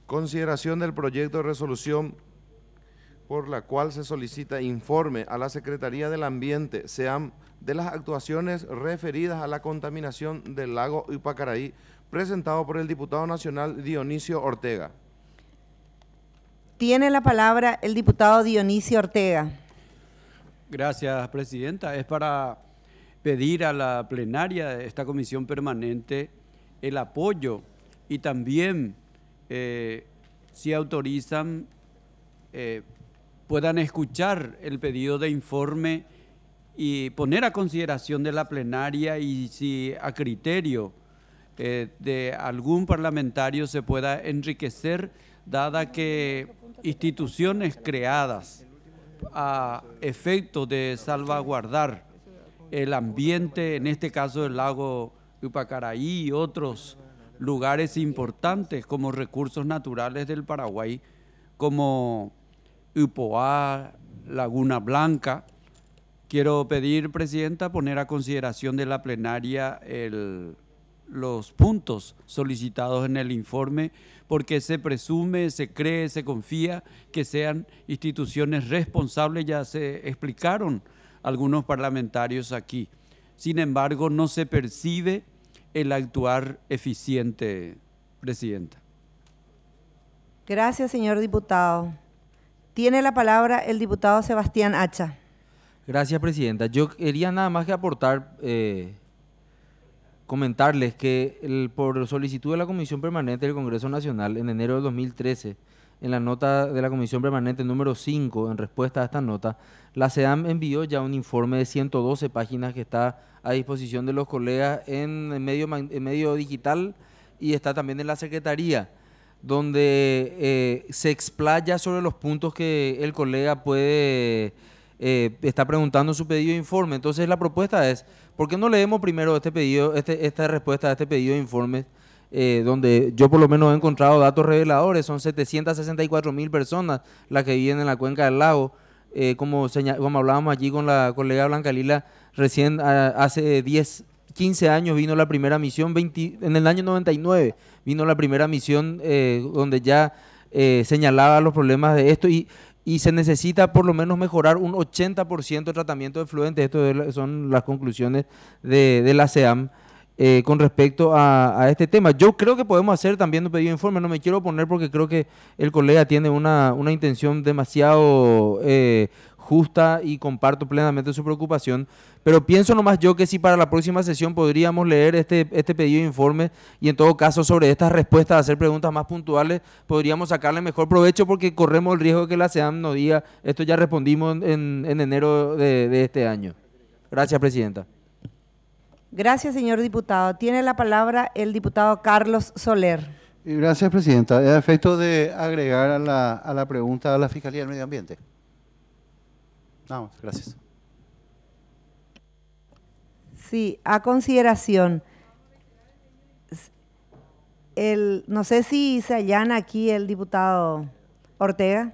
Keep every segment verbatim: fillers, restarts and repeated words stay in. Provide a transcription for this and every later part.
Consideración del proyecto de resolución por la cual se solicita informe a la Secretaría del Ambiente, SEAM, de las actuaciones referidas a la contaminación del lago Ypacaraí, presentado por el diputado nacional Dionisio Ortega. Tiene la palabra el diputado Dionisio Ortega. Gracias, presidenta. Es para pedir a la plenaria de esta comisión permanente el apoyo y también, eh, si autorizan, eh, puedan escuchar el pedido de informe y poner a consideración de la plenaria y si a criterio eh, de algún parlamentario se pueda enriquecer, dada que instituciones creadas a efecto de salvaguardar el ambiente, en este caso el lago Ypacaraí y otros lugares importantes como recursos naturales del Paraguay, como Upoá, Laguna Blanca. Quiero pedir, presidenta, poner a consideración de la plenaria el, los puntos solicitados en el informe, porque se presume, se cree, se confía que sean instituciones responsables, ya se explicaron algunos parlamentarios aquí. Sin embargo, no se percibe el actuar eficiente, presidenta. Gracias, señor diputado. Tiene la palabra el diputado Sebastián Hacha. Gracias, presidenta. Yo quería nada más que aportar, eh, comentarles que el, por solicitud de la Comisión Permanente del Congreso Nacional en enero de dos mil trece, en la nota de la Comisión Permanente número cinco, en respuesta a esta nota, la SEAM envió ya un informe de ciento doce páginas que está a disposición de los colegas en, en, medio, en medio digital y está también en la Secretaría, donde eh, se explaya sobre los puntos que el colega puede, eh, está preguntando en su pedido de informe. Entonces la propuesta es, ¿por qué no leemos primero este pedido, este, esta respuesta a este pedido de informe, eh, donde yo por lo menos he encontrado datos reveladores? Son setecientas sesenta y cuatro mil personas las que viven en la cuenca del lago, eh, como, señal, como hablábamos allí con la colega Blanca Lila, recién a, hace diez, quince años vino la primera misión, veinte, en el año noventa y nueve vino la primera misión eh, donde ya eh, señalaba los problemas de esto y, y se necesita por lo menos mejorar un ochenta por ciento de tratamiento de efluentes. Esto son las conclusiones de, de la SEAM eh, con respecto a, a este tema. Yo creo que podemos hacer también un pedido de informe, no me quiero oponer porque creo que el colega tiene una, una intención demasiado eh, justa y comparto plenamente su preocupación, pero pienso nomás yo que si para la próxima sesión podríamos leer este, este pedido de informe y en todo caso sobre estas respuestas, hacer preguntas más puntuales, podríamos sacarle mejor provecho porque corremos el riesgo de que la SEAM nos diga, esto ya respondimos en, en enero de, de este año. Gracias, presidenta. Gracias, señor diputado. Tiene la palabra el diputado Carlos Soler. Gracias, presidenta. A efecto de agregar a la, a la pregunta a la Fiscalía del Medio Ambiente. Vamos, gracias. Sí, a consideración, el, no sé si se allana aquí el diputado Ortega,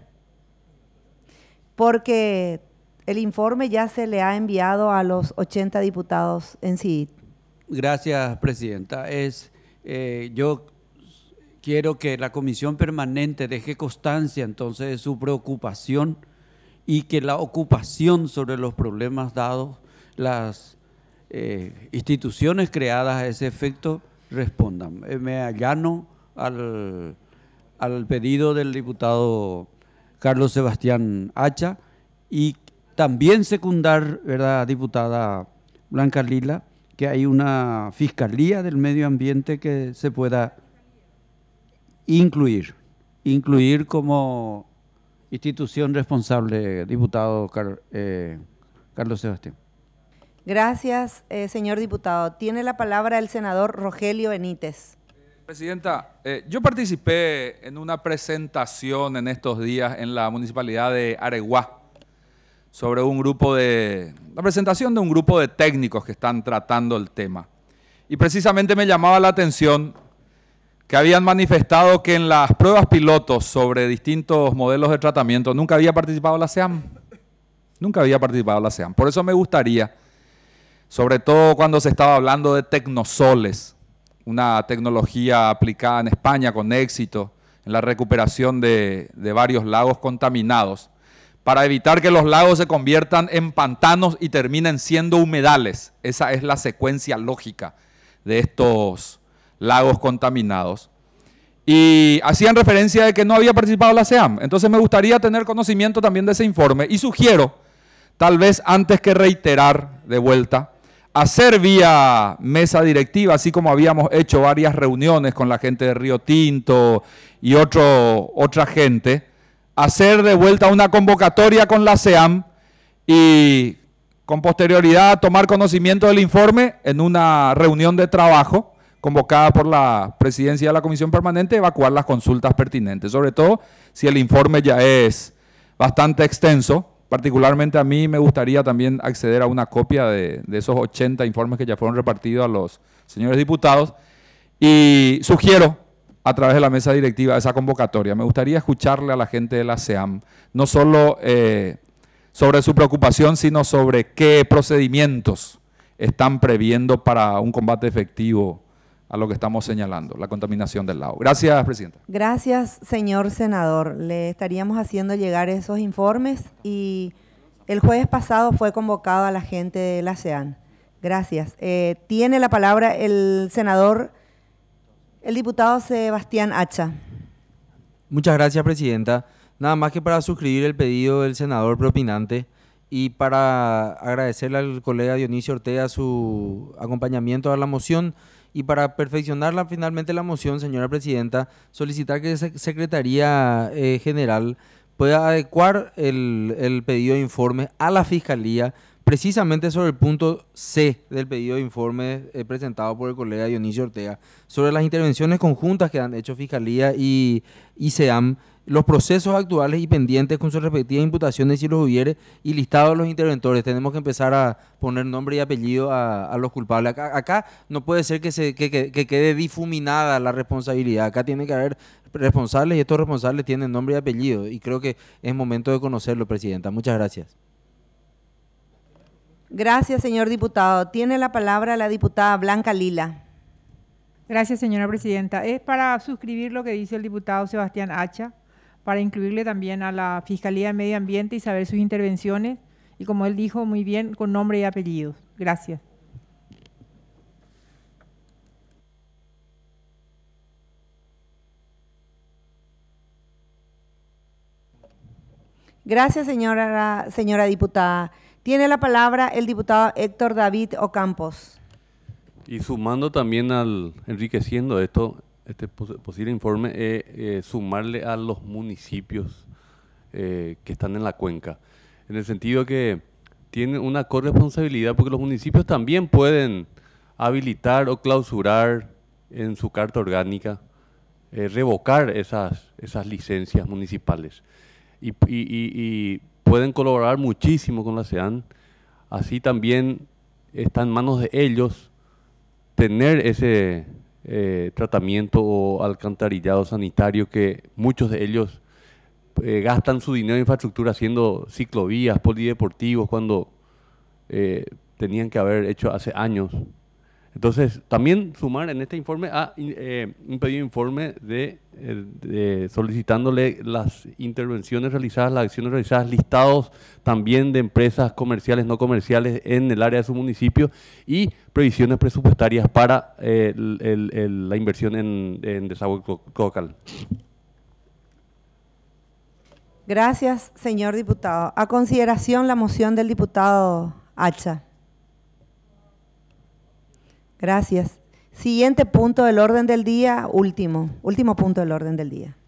porque el informe ya se le ha enviado a los ochenta diputados en sí. Gracias, presidenta. Es, eh, yo quiero que la comisión permanente deje constancia entonces de su preocupación y que la ocupación sobre los problemas dados, las eh, instituciones creadas a ese efecto respondan. Eh, me allano al, al pedido del diputado Carlos Sebastián Hacha y también secundar, ¿verdad, diputada Blanca Lila, que hay una Fiscalía del Medio Ambiente que se pueda incluir, incluir como institución responsable, diputado Car eh, Carlos Sebastián. Gracias, eh, señor diputado. Tiene la palabra el senador Rogelio Benítez. Presidenta, eh, yo participé en una presentación en estos días en la municipalidad de Areguá sobre un grupo de, la presentación de un grupo de técnicos que están tratando el tema. Y precisamente me llamaba la atención que habían manifestado que en las pruebas pilotos sobre distintos modelos de tratamiento nunca había participado la SEAM. Nunca había participado la SEAM. Por eso me gustaría, sobre todo cuando se estaba hablando de tecnosoles, una tecnología aplicada en España con éxito, en la recuperación de, de varios lagos contaminados, para evitar que los lagos se conviertan en pantanos y terminen siendo humedales. Esa es la secuencia lógica de estos lagos contaminados. Y hacían referencia de que no había participado la SEAM. Entonces me gustaría tener conocimiento también de ese informe y sugiero, tal vez antes que reiterar de vuelta, hacer vía mesa directiva, así como habíamos hecho varias reuniones con la gente de Río Tinto y otro, otra gente, hacer de vuelta una convocatoria con la SEAM y con posterioridad tomar conocimiento del informe en una reunión de trabajo convocada por la presidencia de la Comisión Permanente, evacuar las consultas pertinentes, sobre todo si el informe ya es bastante extenso. Particularmente a mí me gustaría también acceder a una copia de, de esos ochenta informes que ya fueron repartidos a los señores diputados y sugiero a través de la mesa directiva esa convocatoria. Me gustaría escucharle a la gente de la SEAM, no solo eh, sobre su preocupación, sino sobre qué procedimientos están previendo para un combate efectivo a lo que estamos señalando, la contaminación del lago. Gracias, Presidenta. Gracias, señor senador. Le estaríamos haciendo llegar esos informes y el jueves pasado fue convocado a la gente de la SEAM. Gracias. Eh, tiene la palabra el senador, el diputado Sebastián Hacha. Muchas gracias, Presidenta. Nada más que para suscribir el pedido del senador propinante y para agradecerle al colega Dionisio Ortega su acompañamiento a la moción. Y para perfeccionarla finalmente la moción, señora Presidenta, solicitar que la Secretaría eh, General pueda adecuar el, el pedido de informe a la Fiscalía, precisamente sobre el punto C del pedido de informe eh, presentado por el colega Dionisio Ortega, sobre las intervenciones conjuntas que han hecho Fiscalía y, y SEAM, los procesos actuales y pendientes con sus respectivas imputaciones si los hubiere y listados los interventores. Tenemos que empezar a poner nombre y apellido a, a los culpables. Acá, acá no puede ser que, se, que, que, que quede difuminada la responsabilidad. Acá tiene que haber responsables y estos responsables tienen nombre y apellido y creo que es momento de conocerlo, Presidenta. Muchas gracias. Gracias, señor diputado. Tiene la palabra la diputada Blanca Lila. Gracias, señora Presidenta. Es para suscribir lo que dice el diputado Sebastián Hacha, para incluirle también a la Fiscalía de Medio Ambiente y saber sus intervenciones, y como él dijo muy bien, con nombre y apellidos. Gracias. Gracias, señora, señora diputada. Tiene la palabra el diputado Héctor David Ocampos. Y sumando también al, enriqueciendo esto, este pos posible informe, eh, eh, sumarle a los municipios eh, que están en la cuenca, en el sentido que tienen una corresponsabilidad, porque los municipios también pueden habilitar o clausurar en su carta orgánica, eh, revocar esas, esas licencias municipales y, y, y, y pueden colaborar muchísimo con la SEAM. Así también está en manos de ellos tener ese eh, tratamiento o alcantarillado sanitario, que muchos de ellos eh, gastan su dinero en infraestructura haciendo ciclovías, polideportivos, cuando eh, tenían que haber hecho hace años. Entonces, también sumar en este informe a eh, un pedido de informe de, de solicitándole las intervenciones realizadas, las acciones realizadas, listados también de empresas comerciales, no comerciales en el área de su municipio y previsiones presupuestarias para eh, el, el, el, la inversión en, en desagüe local. Gracias, señor diputado. A consideración la moción del diputado Hacha. Gracias. Siguiente punto del orden del día, último, último punto del orden del día.